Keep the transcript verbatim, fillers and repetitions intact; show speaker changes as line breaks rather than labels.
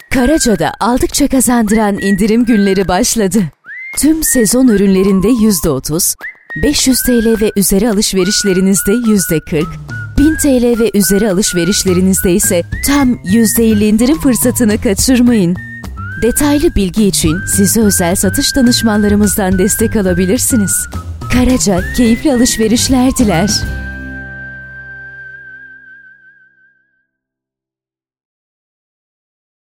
Karaca'da aldıkça kazandıran indirim günleri başladı. Tüm sezon ürünlerinde yüzde otuz, beş yüz TL ve üzeri alışverişlerinizde yüzde kırk, bin TL ve üzeri alışverişlerinizde ise tam yüzde elli indirim fırsatını kaçırmayın. Detaylı bilgi için size özel satış danışmanlarımızdan destek alabilirsiniz. Karaca keyifli alışverişler diler.